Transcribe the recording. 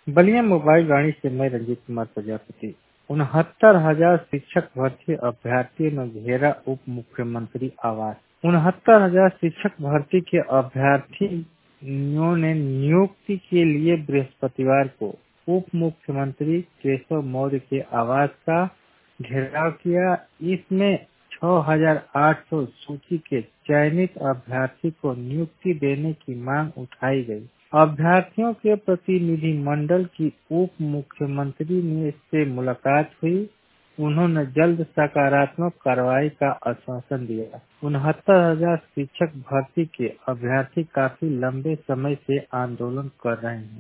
Ballia mobile वाणी से मैं रंजीत कुमार प्रजापति। 69,000 शिक्षक भर्ती अभ्यर्थियों ने घेरा उप मुख्यमंत्री आवास। 69,000 शिक्षक भर्ती के अभ्यर्थियों ने नियुक्ति के लिए बृहस्पतिवार को उप मुख्यमंत्री केशव मौर्य के आवास का घेराव किया। इसमें 6,800 सूची के चयनित अभ्यर्थी को नियुक्ति देने की मांग उठाई गई। अभ्यर्थियों के प्रतिनिधि मंडल की उप मुख्यमंत्री ने से मुलाकात हुई। उन्होंने जल्द सकारात्मक कार्रवाई का आश्वासन दिया। 69,000 शिक्षक भर्ती के अभ्यर्थी काफी लंबे समय से आंदोलन कर रहे हैं।